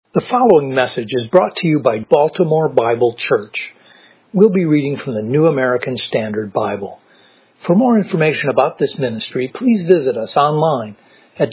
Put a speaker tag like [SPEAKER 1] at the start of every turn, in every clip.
[SPEAKER 1] The following message is brought to you by Baltimore Bible Church. We'll be reading from the New American Standard Bible. For more information about this ministry, please visit us online at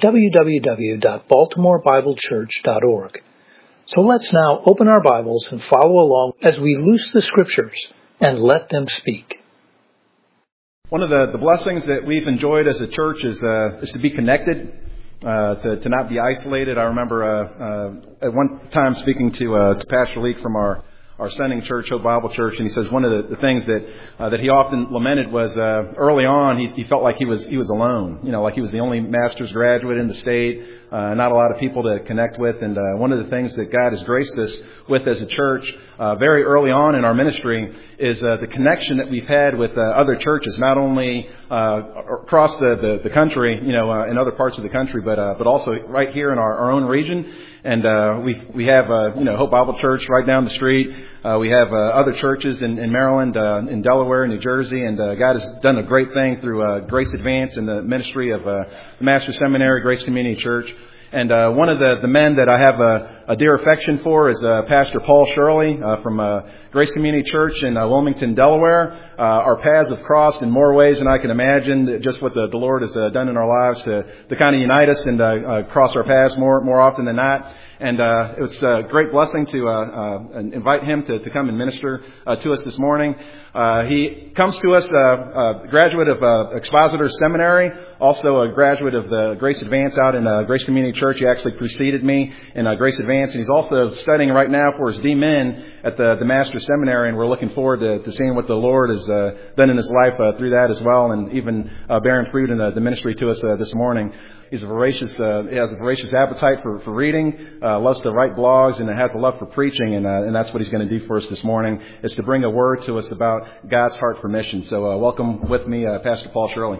[SPEAKER 1] www.baltimorebiblechurch.org. So let's now open our Bibles and follow along as we loose the Scriptures and let them speak.
[SPEAKER 2] One of the blessings that we've enjoyed as a church is to be connected. To not be isolated. I remember at one time speaking to Pastor Leek from our sending church, Hope Bible Church, and he says one of the things that he often lamented was early on he felt like he was alone. You know, like he was the only master's graduate in the state, not a lot of people to connect with. And one of the things that God has graced us with as a church very early on in our ministry is the connection that we've had with other churches, not only across the country, you know, in other parts of the country, but also right here in our own region. And we have Hope Bible Church right down the street. We have other churches in Maryland, in Delaware, New Jersey, and God has done a great thing through Grace Advance and the ministry of the Master's Seminary, Grace Community Church. And one of the men that I have a dear affection for is Pastor Paul Shirley from Grace Community Church in Wilmington, Delaware. Our paths have crossed in more ways than I can imagine. Just what the Lord has done in our lives to kind of unite us and cross our paths more often than not. And it's a great blessing to invite him to come and minister to us this morning. He comes to us a graduate of Expositor Seminary, also a graduate of the Grace Advance out in Grace Community Church. He actually preceded me in Grace Advance, and he's also studying right now for his D-Min at the Master's Seminary, and we're looking forward to seeing what the Lord has done in his life through that as well, and even bearing fruit in the ministry to us this morning. He has a voracious appetite for reading, loves to write blogs, and has a love for preaching, and that's what he's going to do for us this morning, is to bring a word to us about God's heart for mission. So welcome with me, Pastor Paul Shirley.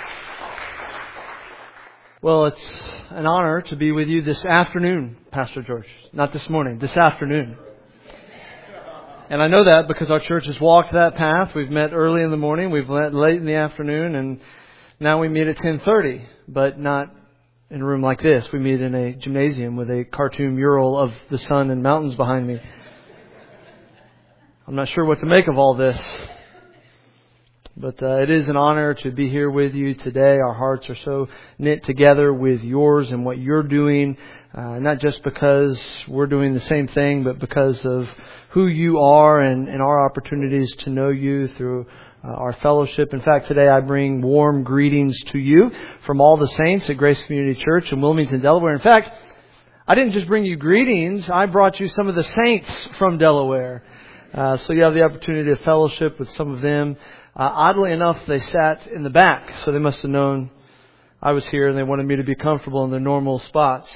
[SPEAKER 3] Well, it's an honor to be with you this afternoon, Pastor George. Not this morning, this afternoon. And I know that because our church has walked that path. We've met early in the morning, we've met late in the afternoon, and now we meet at 10:30, but not in a room like this. We meet in a gymnasium with a cartoon mural of the sun and mountains behind me. I'm not sure what to make of all this, but it is an honor to be here with you today. Our hearts are so knit together with yours and what you're doing, not just because we're doing the same thing, but because of who you are and our opportunities to know you through our fellowship. In fact, today I bring warm greetings to you from all the saints at Grace Community Church in Wilmington, Delaware. In fact, I didn't just bring you greetings, I brought you some of the saints from Delaware. So you have the opportunity to fellowship with some of them. Oddly enough, they sat in the back, so they must have known I was here and they wanted me to be comfortable in their normal spots.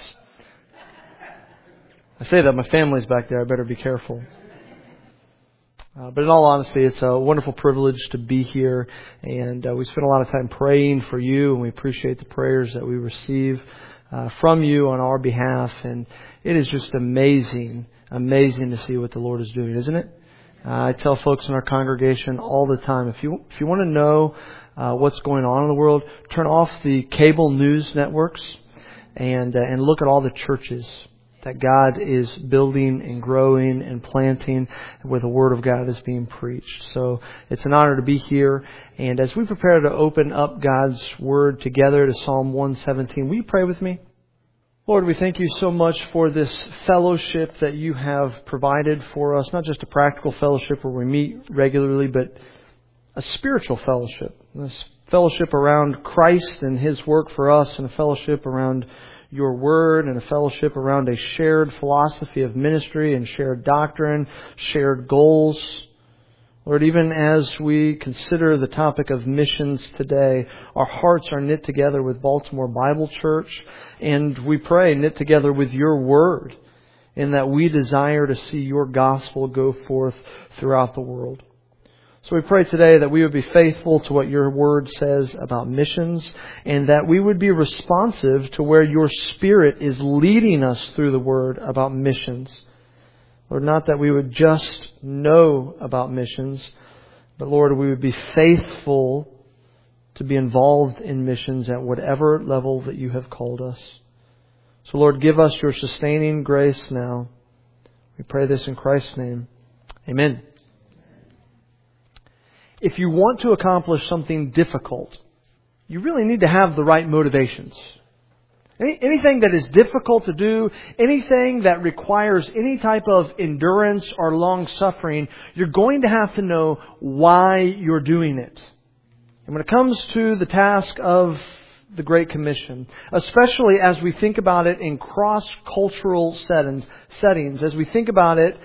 [SPEAKER 3] I say that, my family's back there, I better be careful. But in all honesty, it's a wonderful privilege to be here, and we spend a lot of time praying for you, and we appreciate the prayers that we receive from you on our behalf, and it is just amazing to see what the Lord is doing, isn't it? I tell folks in our congregation all the time, if you want to know what's going on in the world, turn off the cable news networks and look at all the churches that God is building and growing and planting where the Word of God is being preached. So it's an honor to be here. And as we prepare to open up God's Word together to Psalm 117, will you pray with me? Lord, we thank you so much for this fellowship that you have provided for us, not just a practical fellowship where we meet regularly, but a spiritual fellowship. This fellowship around Christ and His work for us, and a fellowship around your Word, and a fellowship around a shared philosophy of ministry and shared doctrine, shared goals. Lord, even as we consider the topic of missions today, our hearts are knit together with Baltimore Bible Church, and we pray knit together with your Word, in that we desire to see your gospel go forth throughout the world. So we pray today that we would be faithful to what your Word says about missions, and that we would be responsive to where your Spirit is leading us through the Word about missions. Lord, not that we would just know about missions, but Lord, we would be faithful to be involved in missions at whatever level that you have called us. So Lord, give us your sustaining grace now. We pray this in Christ's name. Amen. If you want to accomplish something difficult, you really need to have the right motivations. Anything that is difficult to do, anything that requires any type of endurance or long-suffering, you're going to have to know why you're doing it. And when it comes to the task of the Great Commission, especially as we think about it in cross-cultural settings, as we think about it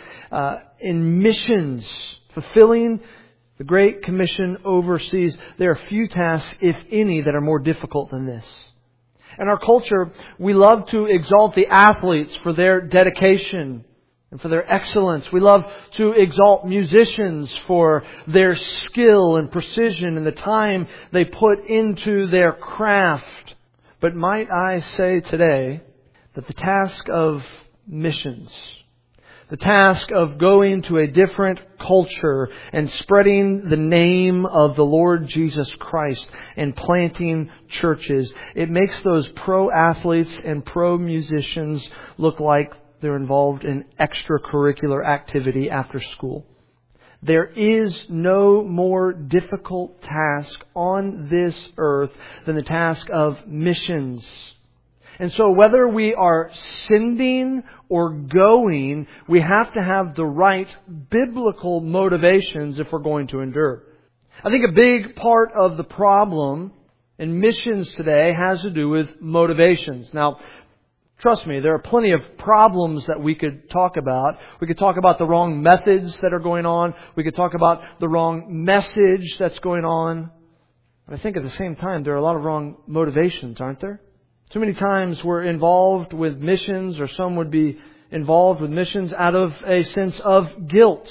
[SPEAKER 3] in missions, fulfilling the Great Commission overseas, there are few tasks, if any, that are more difficult than this. In our culture, we love to exalt the athletes for their dedication and for their excellence. We love to exalt musicians for their skill and precision and the time they put into their craft. But might I say today that the task of missions, the task of going to a different culture and spreading the name of the Lord Jesus Christ and planting churches, it makes those pro athletes and pro musicians look like they're involved in extracurricular activity after school. There is no more difficult task on this earth than the task of missions. And so whether we are sending or going, we have to have the right biblical motivations if we're going to endure. I think a big part of the problem in missions today has to do with motivations. Now, trust me, there are plenty of problems that we could talk about. We could talk about the wrong methods that are going on. We could talk about the wrong message that's going on. But I think at the same time, there are a lot of wrong motivations, aren't there? Too many times we're involved with missions, or some would be involved with missions out of a sense of guilt.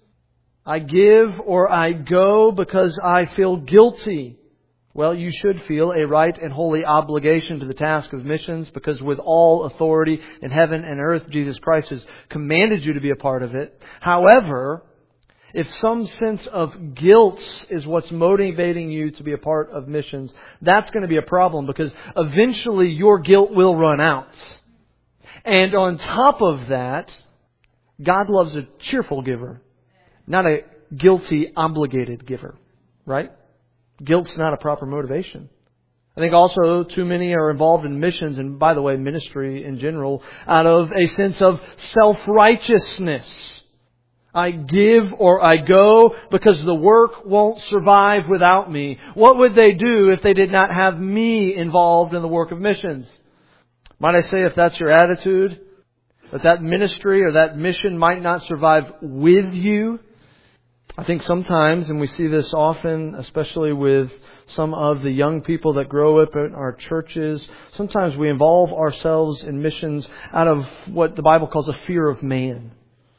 [SPEAKER 3] I give or I go because I feel guilty. Well, you should feel a right and holy obligation to the task of missions, because with all authority in heaven and earth, Jesus Christ has commanded you to be a part of it. However, if some sense of guilt is what's motivating you to be a part of missions, that's going to be a problem, because eventually your guilt will run out. And on top of that, God loves a cheerful giver, not a guilty, obligated giver. Right? Guilt's not a proper motivation. I think also too many are involved in missions, and by the way, ministry in general, out of a sense of self-righteousness. I give or I go because the work won't survive without me. What would they do if they did not have me involved in the work of missions? Might I say, if that's your attitude, that ministry or that mission might not survive with you? I think sometimes, and we see this often, especially with some of the young people that grow up in our churches, sometimes we involve ourselves in missions out of what the Bible calls a fear of man,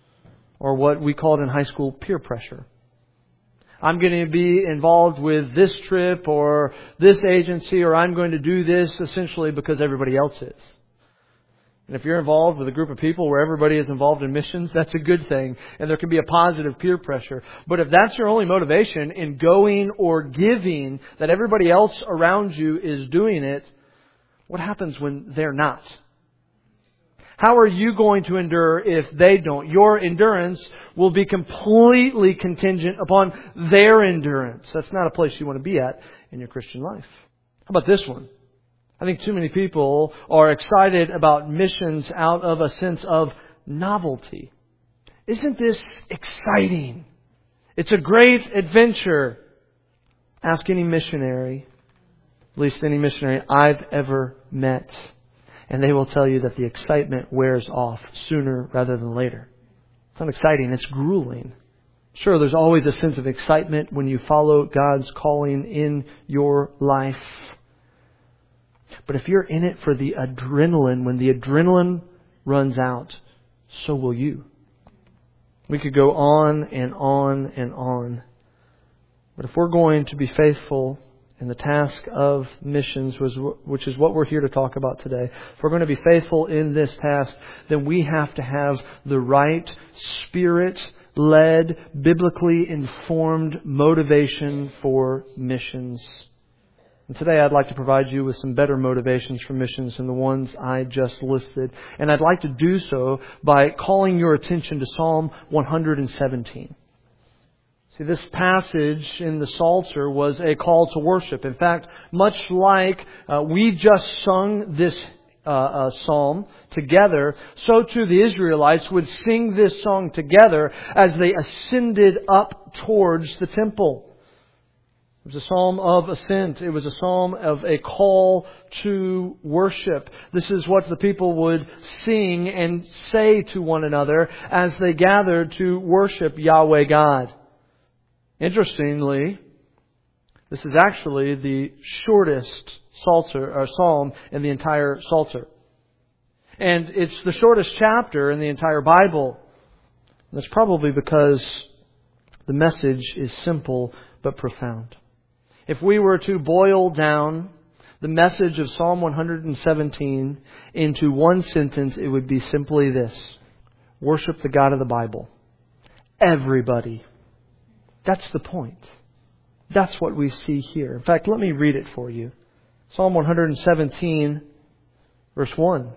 [SPEAKER 3] or what we called in high school peer pressure. I'm going to be involved with this trip or this agency, or I'm going to do this essentially because everybody else is. And if you're involved with a group of people where everybody is involved in missions, that's a good thing. And there can be a positive peer pressure. But if that's your only motivation in going or giving, that everybody else around you is doing it, what happens when they're not? How are you going to endure if they don't? Your endurance will be completely contingent upon their endurance. That's not a place you want to be at in your Christian life. How about this one? I think too many people are excited about missions out of a sense of novelty. Isn't this exciting? It's a great adventure. Ask any missionary, at least any missionary I've ever met, and they will tell you that the excitement wears off sooner rather than later. It's not exciting, it's grueling. Sure, there's always a sense of excitement when you follow God's calling in your life. But if you're in it for the adrenaline, when the adrenaline runs out, so will you. We could go on and on and on. But if we're going to be faithful in the task of missions, which is what we're here to talk about today, if we're going to be faithful in this task, then we have to have the right Spirit-led, biblically informed motivation for missions. And today I'd like to provide you with some better motivations for missions than the ones I just listed. And I'd like to do so by calling your attention to Psalm 117. See, this passage in the Psalter was a call to worship. In fact, much like we just sung this psalm together, so too the Israelites would sing this song together as they ascended up towards the temple. It was a psalm of ascent. It was a psalm of a call to worship. This is what the people would sing and say to one another as they gathered to worship Yahweh God. Interestingly, this is actually the shortest psalm in the entire Psalter. And it's the shortest chapter in the entire Bible. And that's probably because the message is simple but profound. If we were to boil down the message of Psalm 117 into one sentence, it would be simply this: worship the God of the Bible. Everybody. That's the point. That's what we see here. In fact, let me read it for you. Psalm 117, verse 1.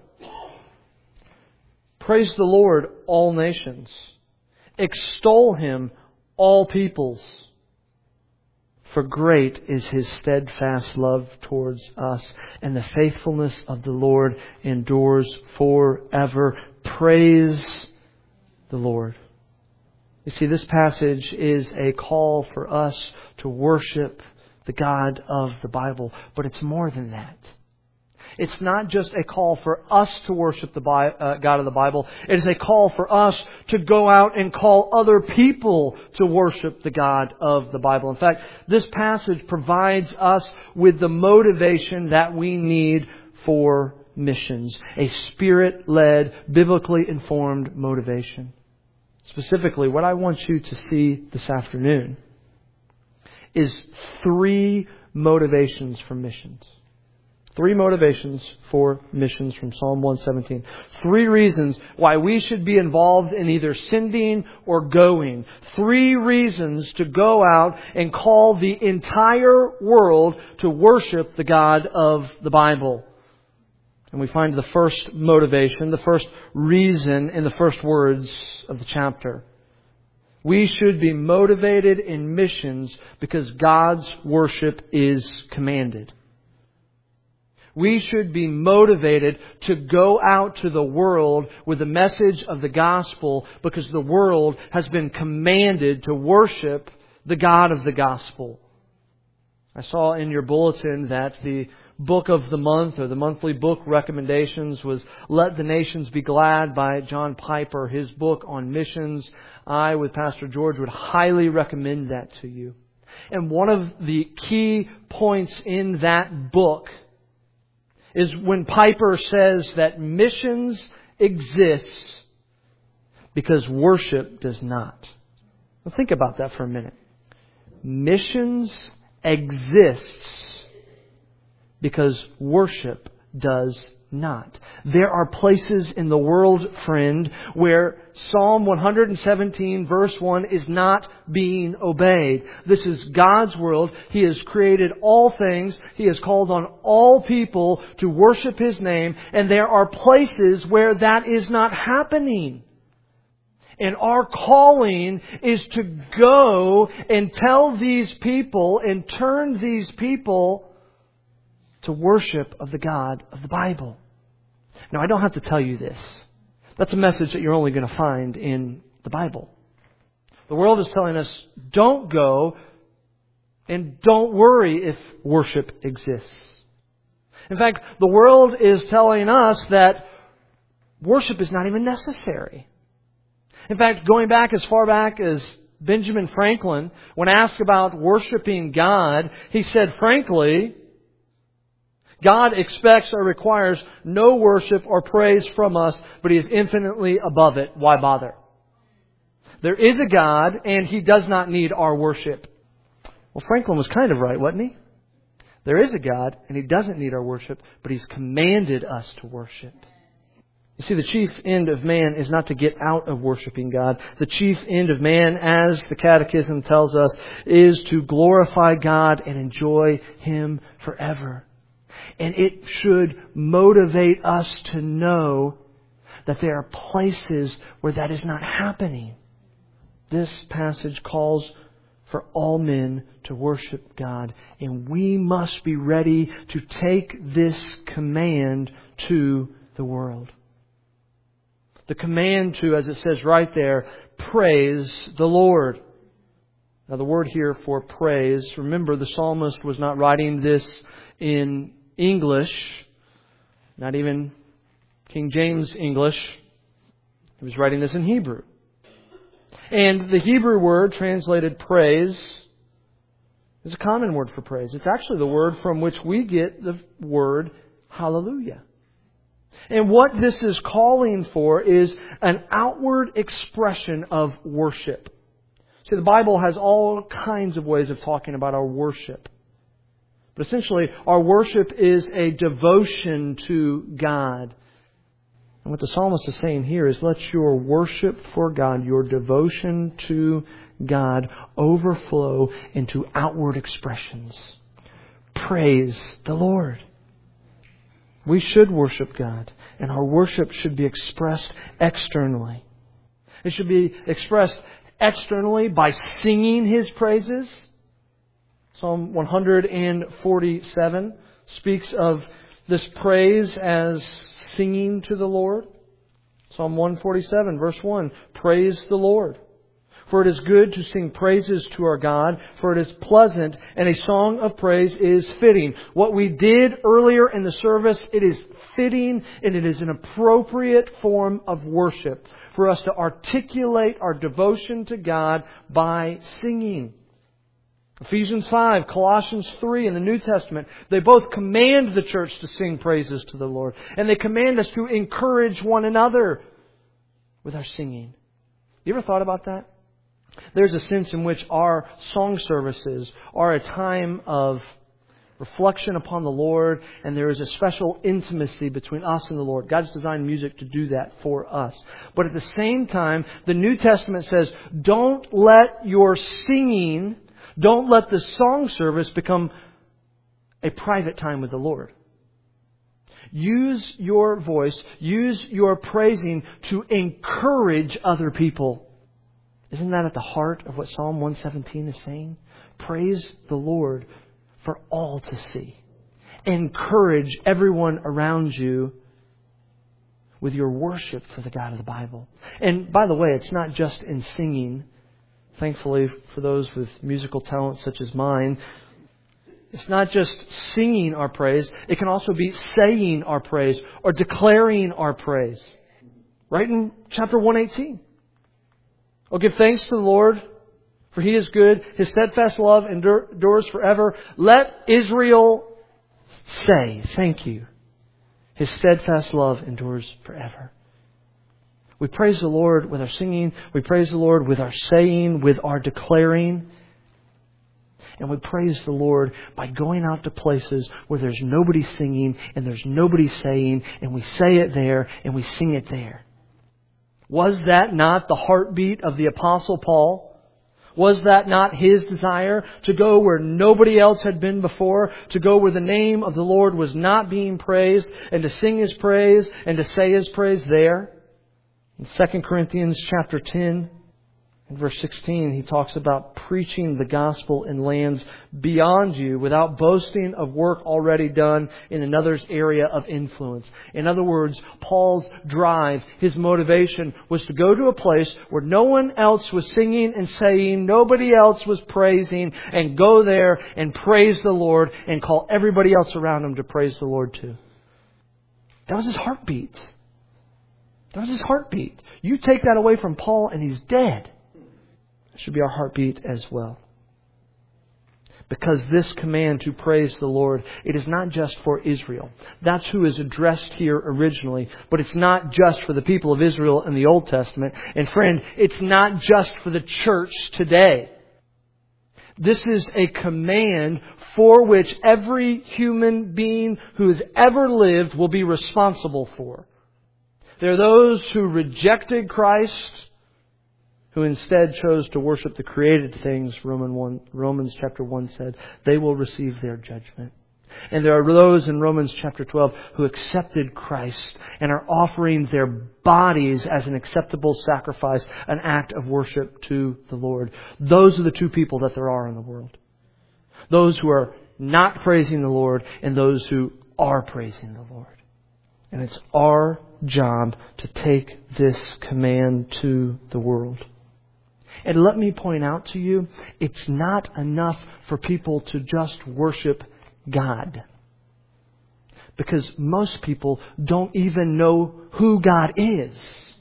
[SPEAKER 3] Praise the Lord, all nations. Extol Him, all peoples. For great is His steadfast love towards us, and the faithfulness of the Lord endures forever. Praise the Lord. You see, this passage is a call for us to worship the God of the Bible, but it's more than that. It's not just a call for us to worship the God of the Bible. It is a call for us to go out and call other people to worship the God of the Bible. In fact, this passage provides us with the motivation that we need for missions. A Spirit-led, biblically informed motivation. Specifically, what I want you to see this afternoon is 3 motivations for missions. 3 motivations for missions from Psalm 117. 3 reasons why we should be involved in either sending or going. 3 reasons to go out and call the entire world to worship the God of the Bible. And we find the first motivation, the first reason in the first words of the chapter. We should be motivated in missions because God's worship is commanded. We should be motivated to go out to the world with the message of the gospel because the world has been commanded to worship the God of the gospel. I saw in your bulletin that the book of the month or the monthly book recommendations was Let the Nations Be Glad by John Piper, his book on missions. I, with Pastor George, would highly recommend that to you. And one of the key points in that book is when Piper says that missions exists because worship does not. Well, think about that for a minute. Missions exists because worship does not. There are places in the world, friend, where Psalm 117 verse 1 is not being obeyed. This is God's world. He has created all things. He has called on all people to worship His name. And there are places where that is not happening. And our calling is to go and tell these people and turn these people to worship of the God of the Bible. Now, I don't have to tell you this. That's a message that you're only going to find in the Bible. The world is telling us, don't go and don't worry if worship exists. In fact, the world is telling us that worship is not even necessary. In fact, going back as far back as Benjamin Franklin, when asked about worshiping God, he said, frankly, God expects or requires no worship or praise from us, but He is infinitely above it. Why bother? There is a God, and He does not need our worship. Well, Franklin was kind of right, wasn't he? There is a God, and He doesn't need our worship, but He's commanded us to worship. You see, the chief end of man is not to get out of worshiping God. The chief end of man, as the Catechism tells us, is to glorify God and enjoy Him forever. And it should motivate us to know that there are places where that is not happening. This passage calls for all men to worship God, and we must be ready to take this command to the world. The command to, as it says right there, praise the Lord. Now the word here for praise, remember the psalmist was not writing this in English, not even King James English. He was writing this in Hebrew. And the Hebrew word translated praise is a common word for praise. It's actually the word from which we get the word hallelujah. And what this is calling for is an outward expression of worship. See, the Bible has all kinds of ways of talking about our worship. But essentially, our worship is a devotion to God. And what the psalmist is saying here is let your worship for God, your devotion to God, overflow into outward expressions. Praise the Lord. We should worship God, and our worship should be expressed externally. It should be expressed externally by singing His praises. Psalm 147 speaks of this praise as singing to the Lord. Psalm 147, verse 1, praise the Lord. For it is good to sing praises to our God, for it is pleasant, and a song of praise is fitting. What we did earlier in the service, it is fitting and it is an appropriate form of worship for us to articulate our devotion to God by singing. Ephesians 5, Colossians 3 in the New Testament, they both command the church to sing praises to the Lord. And they command us to encourage one another with our singing. You ever thought about that? There's a sense in which our song services are a time of reflection upon the Lord, and there is a special intimacy between us and the Lord. God's designed music to do that for us. But at the same time, the New Testament says, don't let your singing, don't let the song service become a private time with the Lord. Use your voice, use your praising to encourage other people. Isn't that at the heart of what Psalm 117 is saying? Praise the Lord for all to see. Encourage everyone around you with your worship for the God of the Bible. And by the way, it's not just in singing. Thankfully, for those with musical talent such as mine, it's not just singing our praise. It can also be saying our praise or declaring our praise. Right in chapter 118. Oh, give thanks to the Lord, for He is good. His steadfast love endures forever. Let Israel say, thank you. His steadfast love endures forever. We praise the Lord with our singing. We praise the Lord with our saying, with our declaring. And we praise the Lord by going out to places where there's nobody singing and there's nobody saying, and we say it there and we sing it there. Was that not the heartbeat of the Apostle Paul? Was that not his desire to go where nobody else had been before? To go where the name of the Lord was not being praised, and to sing His praise and to say His praise there? In 2 Corinthians chapter 10, in verse 16, he talks about preaching the gospel in lands beyond you without boasting of work already done in another's area of influence. In other words, Paul's drive, his motivation was to go to a place where no one else was singing and saying, nobody else was praising, and go there and praise the Lord and call everybody else around him to praise the Lord too. That was his heartbeat. That was his heartbeat. You take that away from Paul and he's dead. Should be our heartbeat as well. Because this command to praise the Lord, it is not just for Israel. That's who is addressed here originally. But it's not just for the people of Israel in the Old Testament. And friend, it's not just for the church today. This is a command for which every human being who has ever lived will be responsible for. There are those who rejected Christ, who instead chose to worship the created things, Romans chapter 1 said. They will receive their judgment. And there are those in Romans chapter 12 who accepted Christ and are offering their bodies as an acceptable sacrifice, an act of worship to the Lord. Those are the two people that there are in the world. Those who are not praising the Lord and those who are praising the Lord. And it's our job to take this command to the world. And let me point out to you, it's not enough for people to just worship God. Because most people don't even know who God is.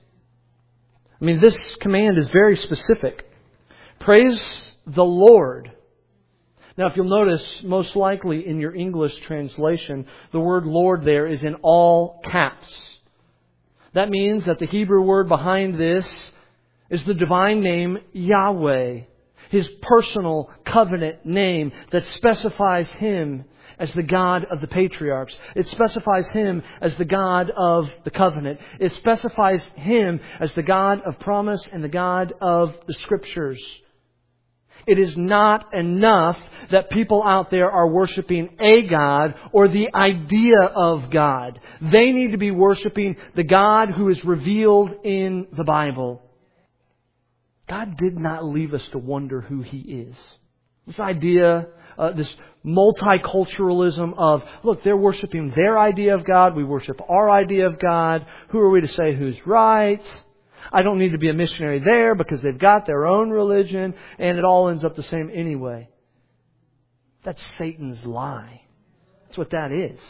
[SPEAKER 3] I mean, this command is very specific. Praise the Lord. Now, if you'll notice, most likely in your English translation, the word Lord there is in all caps. That means that the Hebrew word behind this is the divine name Yahweh, His personal covenant name that specifies Him as the God of the patriarchs. It specifies Him as the God of the covenant. It specifies Him as the God of promise and the God of the Scriptures. It is not enough that people out there are worshiping a God or the idea of God. They need to be worshiping the God who is revealed in the Bible. God did not leave us to wonder who He is. This idea, this multiculturalism of, look, they're worshiping their idea of God, we worship our idea of God. Who are we to say who's right? I don't need to be a missionary there because they've got their own religion and it all ends up the same anyway. That's Satan's lie. That's what that is.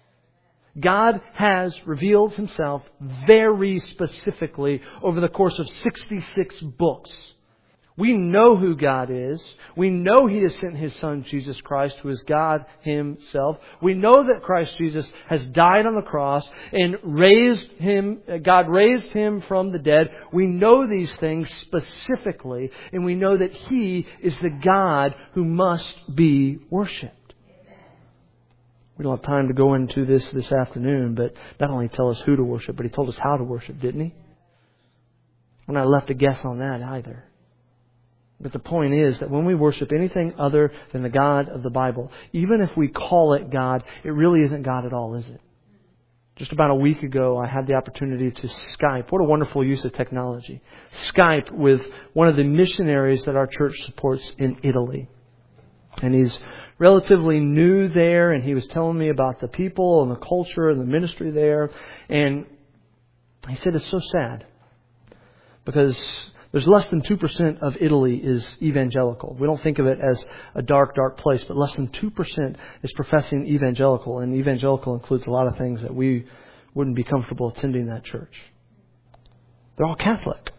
[SPEAKER 3] God has revealed Himself very specifically over the course of 66 books. We know who God is. We know He has sent His Son, Jesus Christ, who is God Himself. We know that Christ Jesus has died on the cross and God raised Him from the dead. We know these things specifically, and we know that He is the God who must be worshipped. We don't have time to go into this afternoon, but not only tell us who to worship, but He told us how to worship, didn't He? We're not left to guess on that either. But the point is that when we worship anything other than the God of the Bible, even if we call it God, it really isn't God at all, is it? Just about a week ago, I had the opportunity to Skype. What a wonderful use of technology. Skype with one of the missionaries that our church supports in Italy. And he's relatively new there, and he was telling me about the people and the culture and the ministry there. And he said it's so sad because there's less than 2% of Italy is evangelical. We don't think of it as a dark, dark place, but less than 2% is professing evangelical. And evangelical includes a lot of things that we wouldn't be comfortable attending that church. They're all Catholic.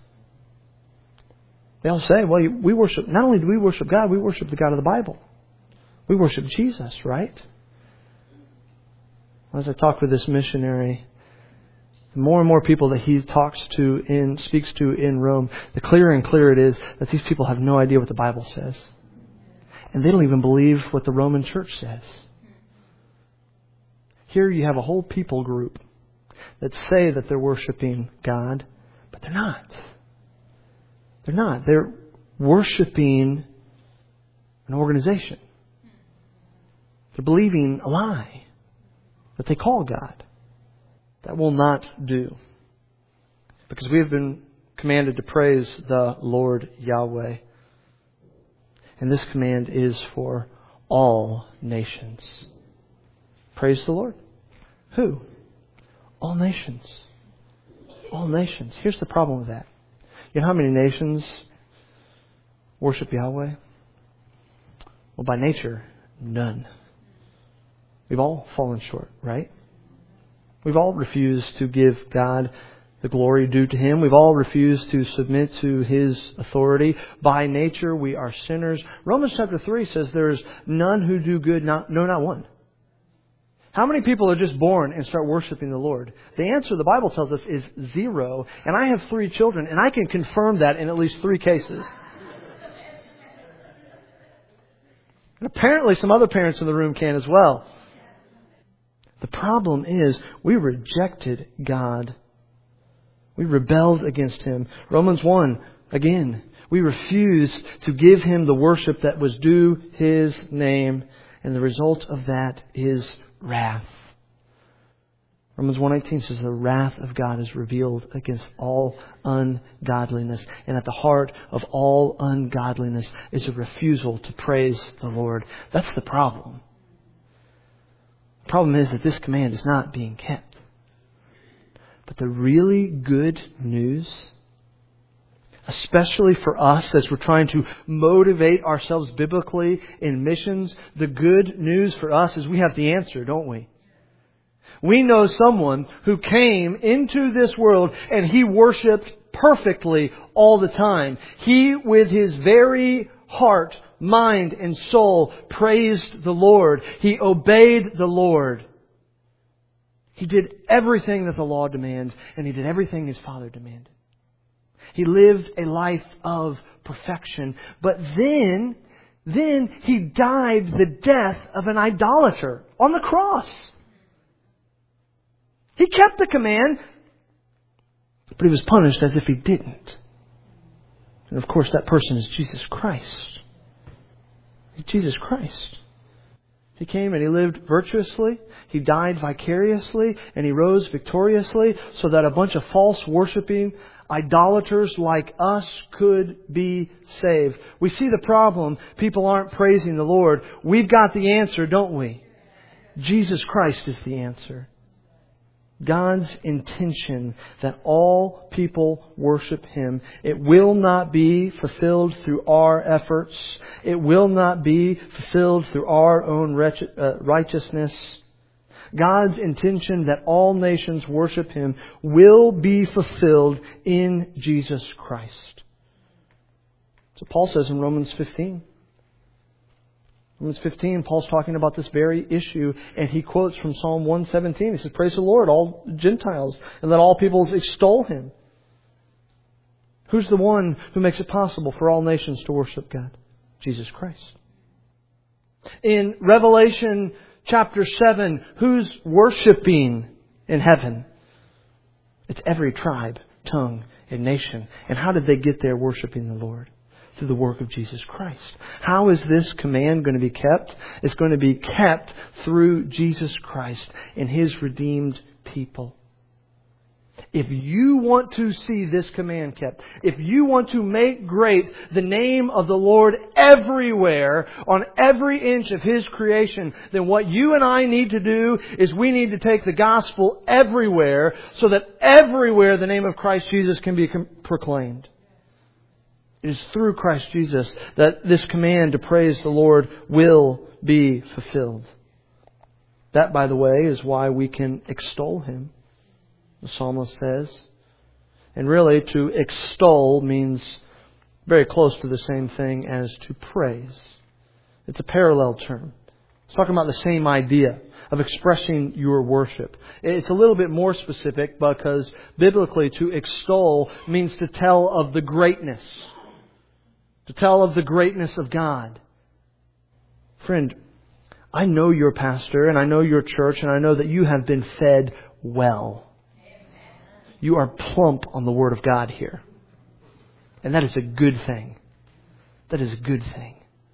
[SPEAKER 3] They all say, well, we worship, not only do we worship God, we worship the God of the Bible. We worship Jesus, right? As I talked with this missionary, the more and more people that he speaks to in Rome, the clearer and clearer it is that these people have no idea what the Bible says. And they don't even believe what the Roman Church says. Here you have a whole people group that say that they're worshiping God, but they're not. They're not. They're worshiping an organization. They're believing a lie that they call God. That will not do. Because we have been commanded to praise the Lord Yahweh. And this command is for all nations. Praise the Lord. Who? All nations. All nations. Here's the problem with that. You know how many nations worship Yahweh? Well, by nature, none. We've all fallen short, right? We've all refused to give God the glory due to Him. We've all refused to submit to His authority. By nature, we are sinners. Romans chapter 3 says there is none who do good, no, not one. How many people are just born and start worshiping the Lord? The answer the Bible tells us is 0. And I have 3 children, and I can confirm that in at least 3 cases. And apparently some other parents in the room can as well. The problem is we rejected God We rebelled against Him. Romans 1, again, we refused to give Him the worship that was due His name. And the result of that is wrath. Romans 1:18 says the wrath of God is revealed against all ungodliness. And at the heart of all ungodliness is a refusal to praise the Lord. That's the problem. The problem is that this command is not being kept. But the really good news, especially for us as we're trying to motivate ourselves biblically in missions, the good news for us is we have the answer, don't we? We know someone who came into this world and He worshipped perfectly all the time. He, with His very heart, mind, and soul, praised the Lord. He obeyed the Lord. He did everything that the law demands, and He did everything His Father demanded. He lived a life of perfection. But then He died the death of an idolater on the cross. He kept the command, but He was punished as if He didn't. And of course that person is Jesus Christ. He's Jesus Christ. He came and He lived virtuously. He died vicariously and He rose victoriously so that a bunch of false worshiping idolaters like us could be saved. We see the problem. People aren't praising the Lord. We've got the answer, don't we? Jesus Christ is the answer. God's intention that all people worship Him. It will not be fulfilled through our efforts. It will not be fulfilled through our own righteousness. God's intention that all nations worship Him will be fulfilled in Jesus Christ. So Paul says in Romans 15. Romans 15, Paul's talking about this very issue, and he quotes from Psalm 117. He says, "Praise the Lord, all Gentiles, and let all peoples extol Him." Who's the one who makes it possible for all nations to worship God? Jesus Christ. In Revelation chapter 7, who's worshiping in heaven? It's every tribe, tongue, and nation. And how did they get there worshiping the Lord? Through the work of Jesus Christ. How is this command going to be kept? It's going to be kept through Jesus Christ and His redeemed people. If you want to see this command kept, if you want to make great the name of the Lord everywhere, on every inch of His creation, then what you and I need to do is we need to take the gospel everywhere so that everywhere the name of Christ Jesus can be proclaimed. It is through Christ Jesus that this command to praise the Lord will be fulfilled. That, by the way, is why we can extol Him, the psalmist says. And really, to extol means very close to the same thing as to praise. It's a parallel term. It's talking about the same idea of expressing your worship. It's a little bit more specific because biblically to extol means to tell of the greatness. To tell of the greatness of God. Friend, I know your pastor and I know your church and I know that you have been fed well. You are plump on the Word of God here. And that is a good thing. That is a good thing.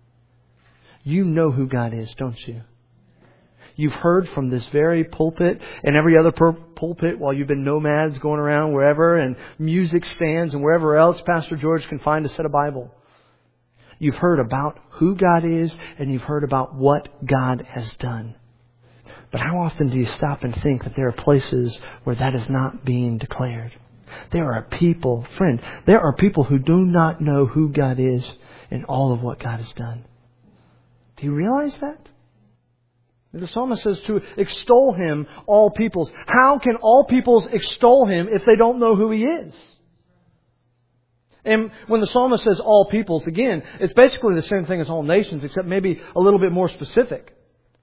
[SPEAKER 3] You know who God is, don't you? You've heard from this very pulpit and every other pulpit while you've been nomads going around wherever and music stands and wherever else Pastor George can find a set of Bible. You've heard about who God is and you've heard about what God has done. But how often do you stop and think that there are places where that is not being declared? There are people, friend, there are people who do not know who God is and all of what God has done. Do you realize that? The psalmist says to extol Him, all peoples. How can all peoples extol Him if they don't know who He is? And when the psalmist says all peoples, again, it's basically the same thing as all nations, except maybe a little bit more specific.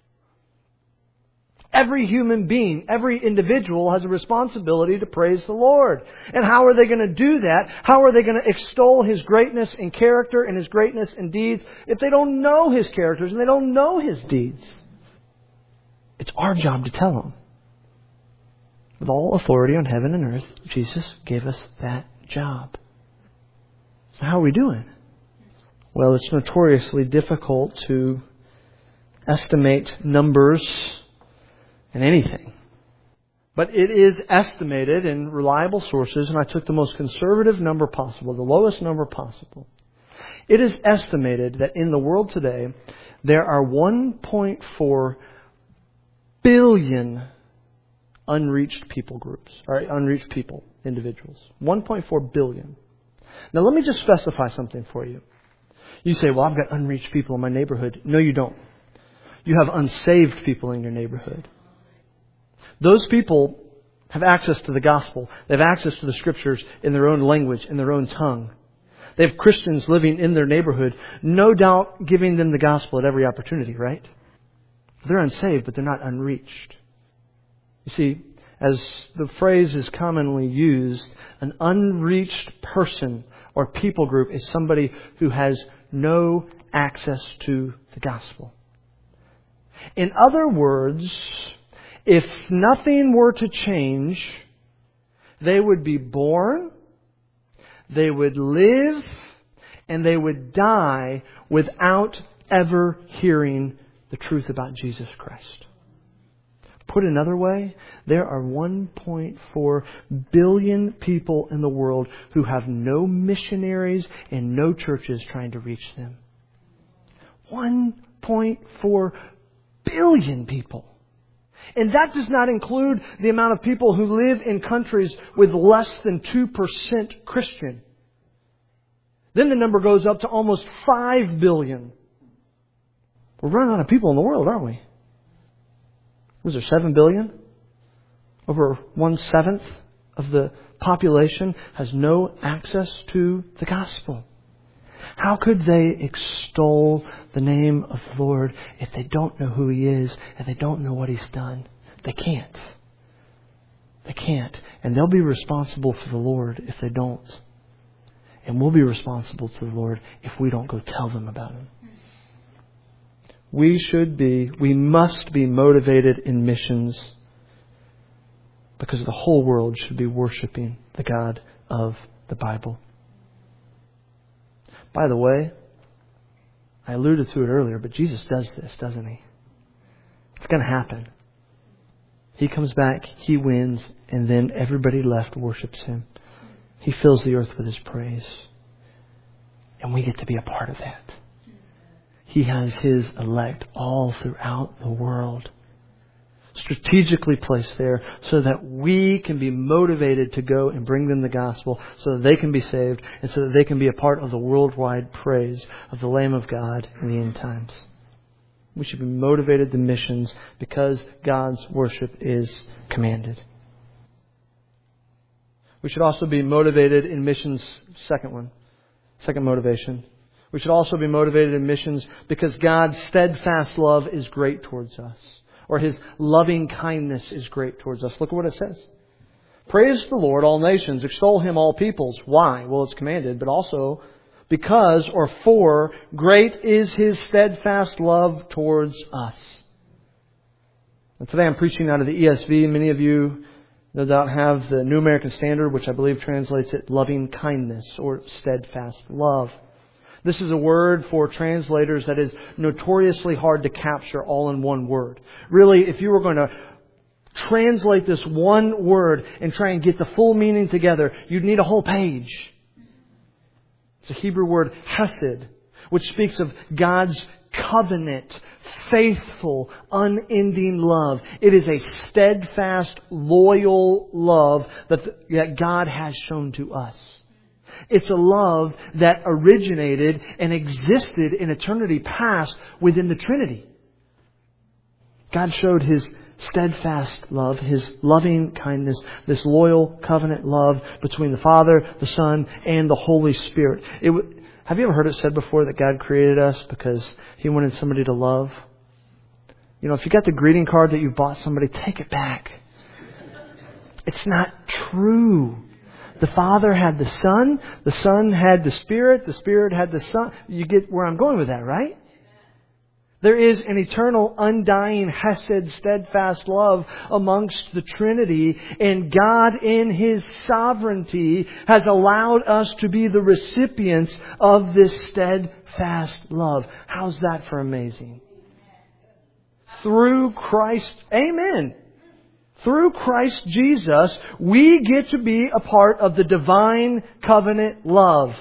[SPEAKER 3] Every human being, every individual has a responsibility to praise the Lord. And how are they going to do that? How are they going to extol His greatness in character and His greatness in deeds if they don't know His characters and they don't know His deeds? It's our job to tell them. with all authority on heaven and earth. Jesus gave us that job. So how are we doing? Well, it's notoriously difficult to estimate numbers in anything. But it is estimated in reliable sources, and I took the most conservative number possible, the lowest number possible. It is estimated that in the world today, there are 1.4 billion unreached people groups, or unreached people, individuals. 1.4 billion. Now let me just specify something for you. You say, well, I've got unreached people in my neighborhood. No, you don't. You have unsaved people in your neighborhood. Those people have access to the gospel. They have access to the Scriptures in their own language, in their own tongue. They have Christians living in their neighborhood, no doubt giving them the gospel at every opportunity, right? They're unsaved, but they're not unreached. You see, as the phrase is commonly used, an unreached person or people group is somebody who has no access to the gospel. In other words, if nothing were to change, they would be born, they would live, and they would die without ever hearing the truth about Jesus Christ. Put another way, there are 1.4 billion people in the world who have no missionaries and no churches trying to reach them. 1.4 billion people. And that does not include the amount of people who live in countries with less than 2% Christian. Then the number goes up to almost 5 billion. We're running out of people in the world, aren't we? Was there 7 billion? Over 1/7 of the population has no access to the gospel. How could they extol the name of the Lord if they don't know who He is and they don't know what He's done? They can't. They can't. And they'll be responsible for the Lord if they don't. And we'll be responsible to the Lord if we don't go tell them about Him. We must be motivated in missions because the whole world should be worshiping the God of the Bible. By the way, I alluded to it earlier, but Jesus does this, doesn't He? It's going to happen. He comes back, He wins, and then everybody left worships Him. He fills the earth with His praise. And we get to be a part of that. He has His elect all throughout the world, strategically placed there so that we can be motivated to go and bring them the gospel, so that they can be saved, and so that they can be a part of the worldwide praise of the Lamb of God in the end times. We should be motivated to missions because God's worship is commanded. We should also be motivated in missions. Second motivation. We should also be motivated in missions because God's steadfast love is great towards us. Or His loving kindness is great towards us. Look at what it says. Praise the Lord, all nations. Extol Him, all peoples. Why? Well, it's commanded, but also because or for great is His steadfast love towards us. And today I'm preaching out of the ESV. Many of you no doubt have the New American Standard, which I believe translates it loving kindness or steadfast love. This is a word for translators that is notoriously hard to capture all in one word. Really, if you were going to translate this one word and try and get the full meaning together, you'd need a whole page. It's a Hebrew word, hesed, which speaks of God's covenant, faithful, unending love. It is a steadfast, loyal love that God has shown to us. It's a love that originated and existed in eternity past within the Trinity. God showed His steadfast love, His loving kindness, this loyal covenant love between the Father, the Son, and the Holy Spirit. Have you ever heard it said before that God created us because He wanted somebody to love? You know, if you got the greeting card that you bought somebody, take it back. It's not true. The Father had the Son had the Spirit had the Son. You get where I'm going with that, right? There is an eternal, undying, hesed, steadfast love amongst the Trinity, and God in His sovereignty has allowed us to be the recipients of this steadfast love. How's that for amazing? Through Christ, amen. Through Christ Jesus, we get to be a part of the divine covenant love.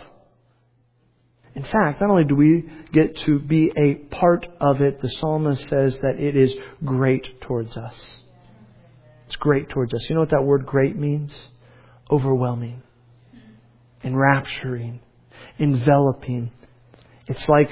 [SPEAKER 3] In fact, not only do we get to be a part of it, the psalmist says that it is great towards us. It's great towards us. You know what that word great means? Overwhelming, enrapturing, enveloping. It's like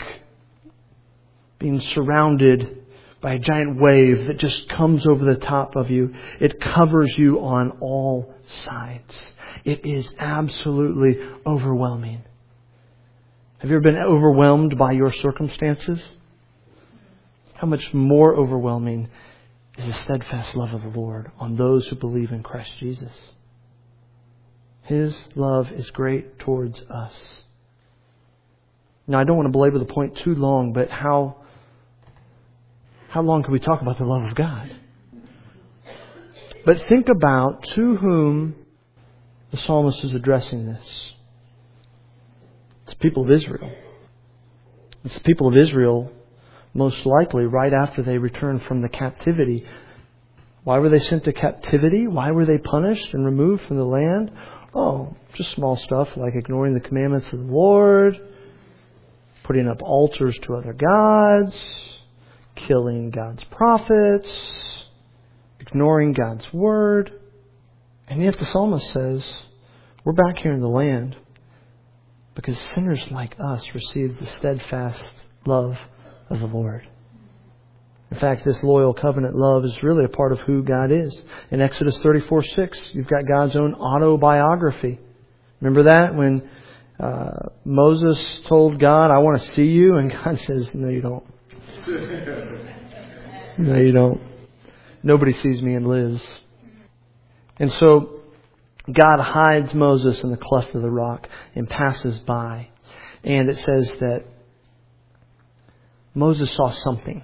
[SPEAKER 3] being surrounded by a giant wave that just comes over the top of you. It covers you on all sides. It is absolutely overwhelming. Have you ever been overwhelmed by your circumstances? How much more overwhelming is the steadfast love of the Lord on those who believe in Christ Jesus? His love is great towards us. Now, I don't want to belabor the point too long, but how long can we talk about the love of God? But think about to whom the psalmist is addressing this. It's the people of Israel. It's the people of Israel, most likely, right after they returned from the captivity. Why were they sent to captivity? Why were they punished and removed from the land? Oh, just small stuff like ignoring the commandments of the Lord, putting up altars to other gods, killing God's prophets, ignoring God's word. And yet the psalmist says, we're back here in the land because sinners like us receive the steadfast love of the Lord. In fact, this loyal covenant love is really a part of who God is. In Exodus 34:6, you've got God's own autobiography. Remember that? When Moses told God, I want to see you, and God says, no, you don't. No, you don't. Nobody sees me and lives. And so God hides Moses in the cleft of the rock and passes by. And it says that Moses saw something.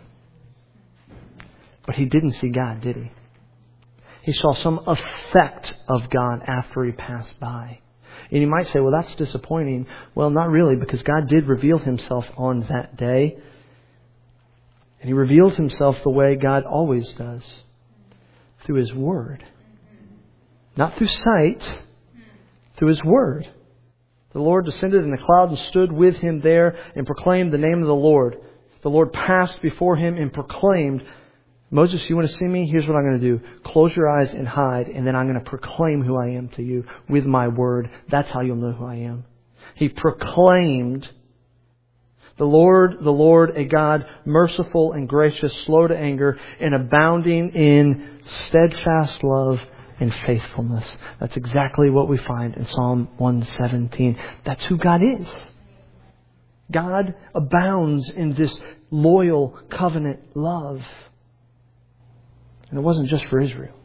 [SPEAKER 3] But he didn't see God, did he? He saw some effect of God after he passed by. And you might say, well, that's disappointing. Well, not really, because God did reveal Himself on that day. And He revealed Himself the way God always does. Through His Word. Not through sight, through His Word. The Lord descended in a cloud and stood with Him there and proclaimed the name of the Lord. The Lord passed before Him and proclaimed, Moses, you want to see me? Here's what I'm going to do. Close your eyes and hide, and then I'm going to proclaim who I am to you with my Word. That's how you'll know who I am. He proclaimed, the Lord, a God merciful and gracious, slow to anger, and abounding in steadfast love and faithfulness. That's exactly what we find in Psalm 117. That's who God is. God abounds in this loyal covenant love. And it wasn't just for Israel.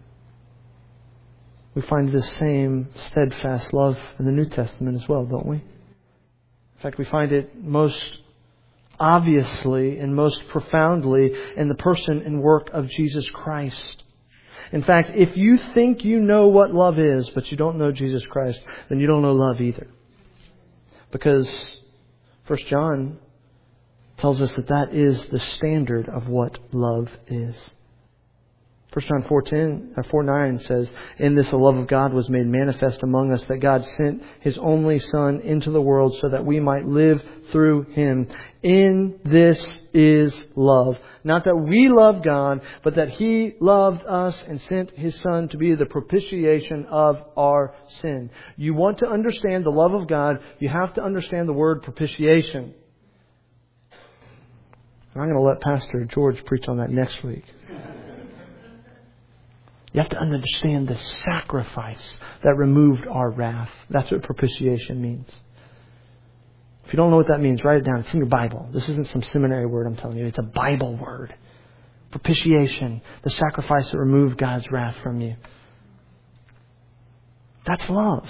[SPEAKER 3] We find this same steadfast love in the New Testament as well, don't we? In fact, we find it most obviously and most profoundly in the person and work of Jesus Christ. In fact, if you think you know what love is, but you don't know Jesus Christ, then you don't know love either. Because 1 John tells us that that is the standard of what love is. 1 John 4:9 says, in this the love of God was made manifest among us, that God sent His only Son into the world so that we might live through Him. In this is love. Not that we love God, but that He loved us and sent His Son to be the propitiation of our sin. You want to understand the love of God, you have to understand the word propitiation. And I'm going to let Pastor George preach on that next week. You have to understand the sacrifice that removed our wrath. That's what propitiation means. If you don't know what that means, write it down. It's in your Bible. This isn't some seminary word I'm telling you. It's a Bible word. Propitiation. The sacrifice that removed God's wrath from you. That's love.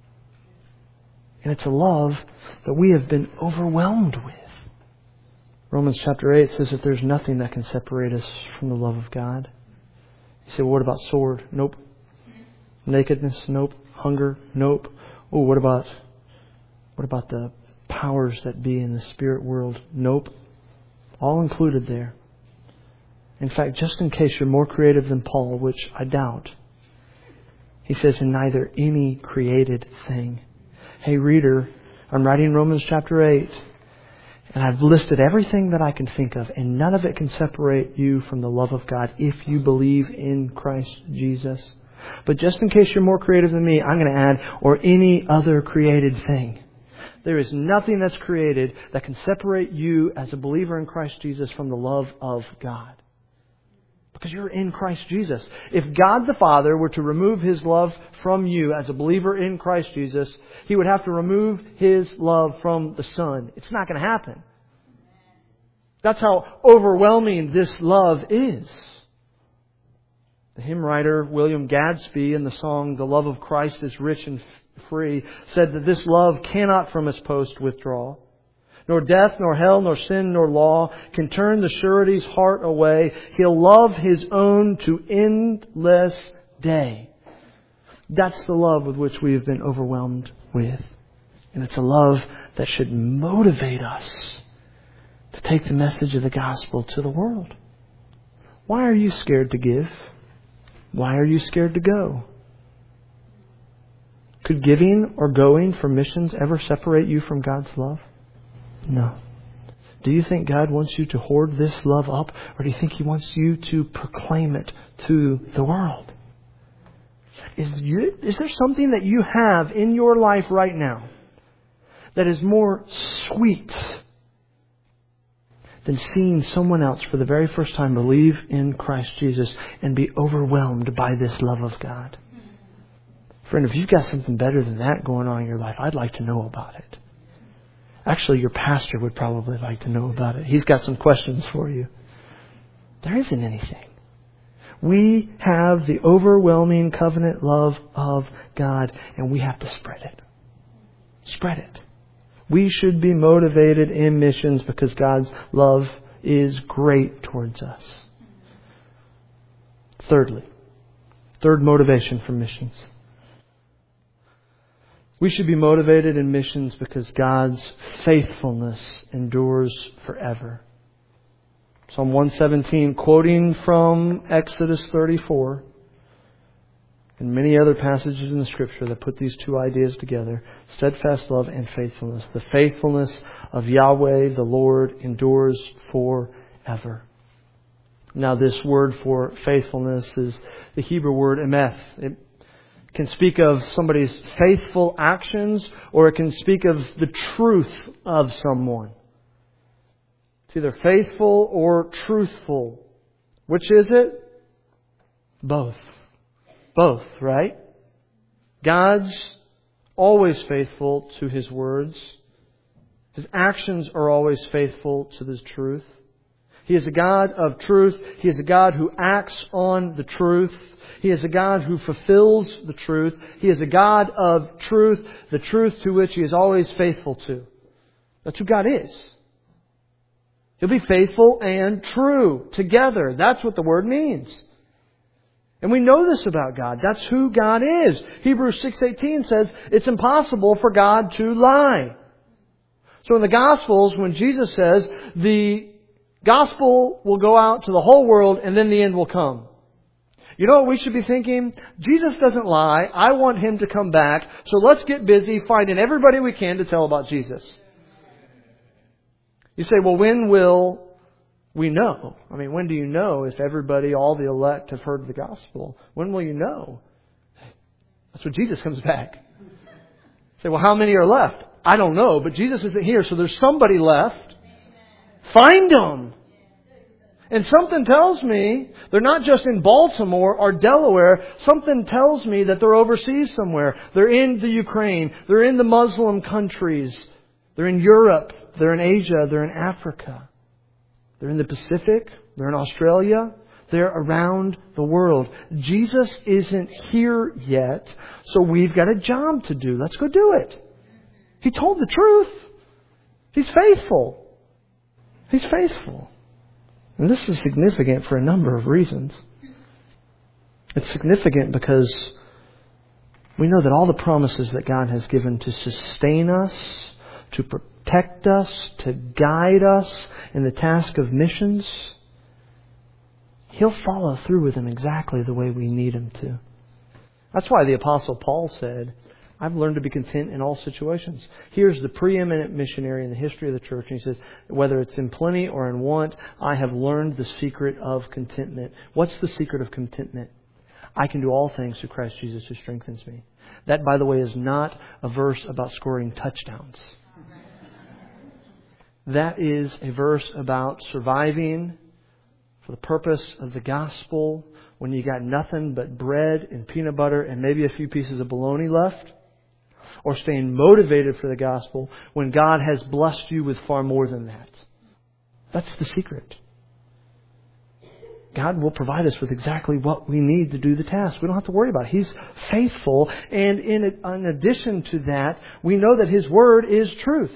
[SPEAKER 3] And it's a love that we have been overwhelmed with. Romans chapter 8 says that there's nothing that can separate us from the love of God. You say, well, what about sword? Nope. Nakedness? Nope. Hunger? Nope. Oh, what about the powers that be in the spirit world? Nope. All included there. In fact, just in case you're more creative than Paul, which I doubt, he says, in neither any created thing. Hey, reader, I'm writing Romans chapter 8, and I've listed everything that I can think of, and none of it can separate you from the love of God if you believe in Christ Jesus. But just in case you're more creative than me, I'm going to add, or any other created thing. There is nothing that's created that can separate you as a believer in Christ Jesus from the love of God. Because you're in Christ Jesus. If God the Father were to remove His love from you as a believer in Christ Jesus, He would have to remove His love from the Son. It's not going to happen. That's how overwhelming this love is. The hymn writer William Gadsby in the song "The Love of Christ is Rich and Free" said that this love cannot from its post withdraw. Nor death, nor hell, nor sin, nor law can turn the surety's heart away. He'll love His own to endless day. That's the love with which we have been overwhelmed with. And it's a love that should motivate us to take the message of the gospel to the world. Why are you scared to give? Why are you scared to go? Could giving or going for missions ever separate you from God's love? No. Do you think God wants you to hoard this love up, or do you think He wants you to proclaim it to the world? Is there something that you have in your life right now that is more sweet than seeing someone else for the very first time believe in Christ Jesus and be overwhelmed by this love of God? Friend, if you've got something better than that going on in your life, I'd like to know about it. Actually, your pastor would probably like to know about it. He's got some questions for you. There isn't anything. We have the overwhelming covenant love of God, and we have to spread it. Spread it. We should be motivated in missions because God's love is great towards us. Thirdly, third motivation for missions. We should be motivated in missions because God's faithfulness endures forever. Psalm 117, quoting from Exodus 34 and many other passages in the Scripture that put these two ideas together, steadfast love and faithfulness. The faithfulness of Yahweh, the Lord, endures forever. Now, this word for faithfulness is the Hebrew word emeth. It can speak of somebody's faithful actions, or it can speak of the truth of someone. It's either faithful or truthful. Which is it? Both. Both, right? God's always faithful to His words. His actions are always faithful to His truth. He is a God of truth. He is a God who acts on the truth. He is a God who fulfills the truth. He is a God of truth, the truth to which He is always faithful to. That's who God is. He'll be faithful and true together. That's what the word means. And we know this about God. That's who God is. Hebrews 6:18 says it's impossible for God to lie. So in the Gospels, when Jesus says the gospel will go out to the whole world and then the end will come. You know what we should be thinking? Jesus doesn't lie. I want Him to come back. So let's get busy finding everybody we can to tell about Jesus. You say, well, when will we know? I mean, when do you know if everybody, all the elect, have heard the gospel? When will you know? That's when Jesus comes back. You say, well, how many are left? I don't know, but Jesus isn't here, so there's somebody left. Find them. And something tells me they're not just in Baltimore or Delaware. Something tells me that they're overseas somewhere. They're in the Ukraine. They're in the Muslim countries. They're in Europe. They're in Asia. They're in Africa. They're in the Pacific. They're in Australia. They're around the world. Jesus isn't here yet, so we've got a job to do. Let's go do it. He told the truth. He's faithful. He's faithful. And this is significant for a number of reasons. It's significant because we know that all the promises that God has given to sustain us, to protect us, to guide us in the task of missions, He'll follow through with them exactly the way we need Him to. That's why the Apostle Paul said, I've learned to be content in all situations. Here's the preeminent missionary in the history of the church. And he says, whether it's in plenty or in want, I have learned the secret of contentment. What's the secret of contentment? I can do all things through Christ Jesus who strengthens me. That, by the way, is not a verse about scoring touchdowns. That is a verse about surviving for the purpose of the gospel when you got nothing but bread and peanut butter and maybe a few pieces of bologna left. Or staying motivated for the gospel when God has blessed you with far more than that. That's the secret. God will provide us with exactly what we need to do the task. We don't have to worry about it. He's faithful. And in addition to that, we know that His Word is truth.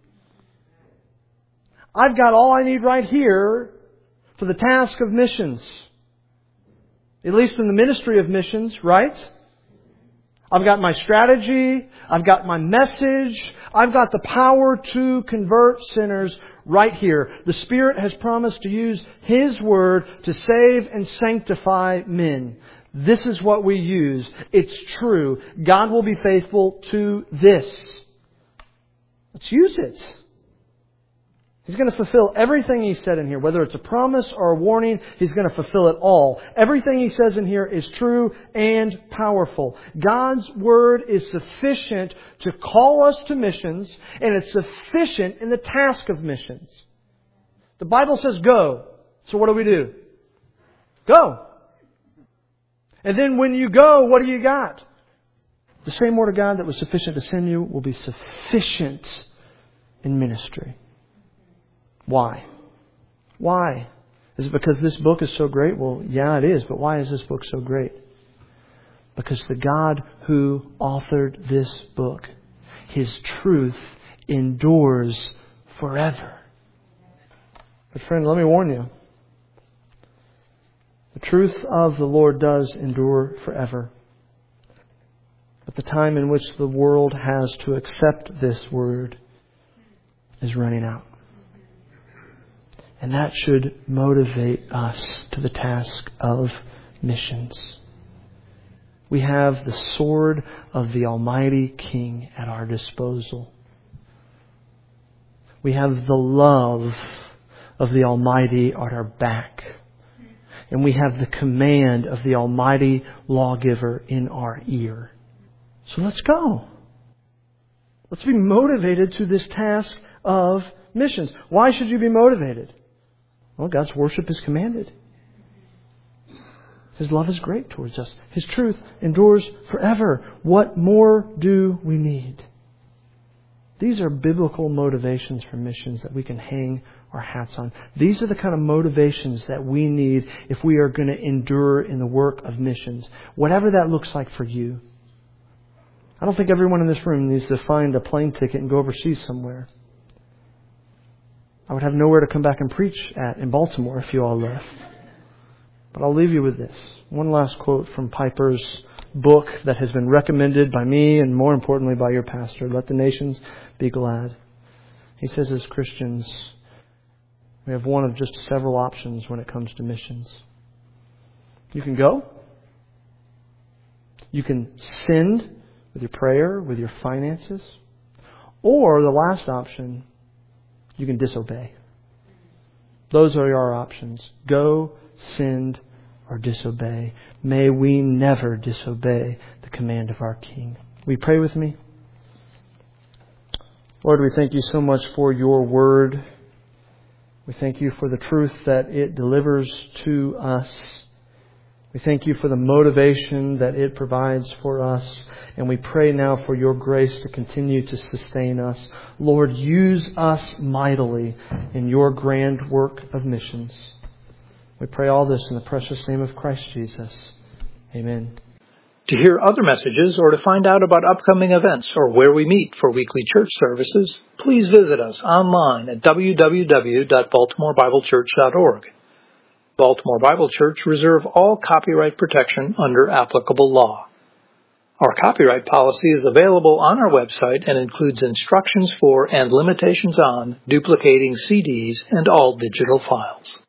[SPEAKER 3] I've got all I need right here for the task of missions. At least in the ministry of missions, right? I've got my strategy. I've got my message. I've got the power to convert sinners right here. The Spirit has promised to use His Word to save and sanctify men. This is what we use. It's true. God will be faithful to this. Let's use it. He's going to fulfill everything He said in here. Whether it's a promise or a warning, He's going to fulfill it all. Everything He says in here is true and powerful. God's Word is sufficient to call us to missions, and it's sufficient in the task of missions. The Bible says go. So what do? Go. And then when you go, what do you got? The same Word of God that was sufficient to send you will be sufficient in ministry. Why? Why? Is it because this book is so great? Well, yeah, it is. But why is this book so great? Because the God who authored this book, His truth endures forever. But friend, let me warn you. The truth of the Lord does endure forever. But the time in which the world has to accept this word is running out. And that should motivate us to the task of missions. We have the sword of the Almighty King at our disposal. We have the love of the Almighty at our back. And we have the command of the Almighty Lawgiver in our ear. So let's go. Let's be motivated to this task of missions. Why should you be motivated? Well, God's worship is commanded. His love is great towards us. His truth endures forever. What more do we need? These are biblical motivations for missions that we can hang our hats on. These are the kind of motivations that we need if we are going to endure in the work of missions. Whatever that looks like for you. I don't think everyone in this room needs to find a plane ticket and go overseas somewhere. I would have nowhere to come back and preach at in Baltimore if you all left. But I'll leave you with this. One last quote from Piper's book that has been recommended by me and more importantly by your pastor. Let the nations be glad. He says as Christians, we have one of just several options when it comes to missions. You can go. You can send with your prayer, with your finances. Or the last option, you can disobey. Those are our options. Go, send, or disobey. May we never disobey the command of our King. Will you pray with me? Lord, we thank You so much for Your Word. We thank You for the truth that it delivers to us. We thank You for the motivation that it provides for us. And we pray now for Your grace to continue to sustain us. Lord, use us mightily in Your grand work of missions. We pray all this in the precious name of Christ Jesus. Amen.
[SPEAKER 1] To hear other messages or to find out about upcoming events or where we meet for weekly church services, please visit us online at www.baltimorebiblechurch.org. Baltimore Bible Church reserve all copyright protection under applicable law. Our copyright policy is available on our website and includes instructions for and limitations on duplicating CDs and all digital files.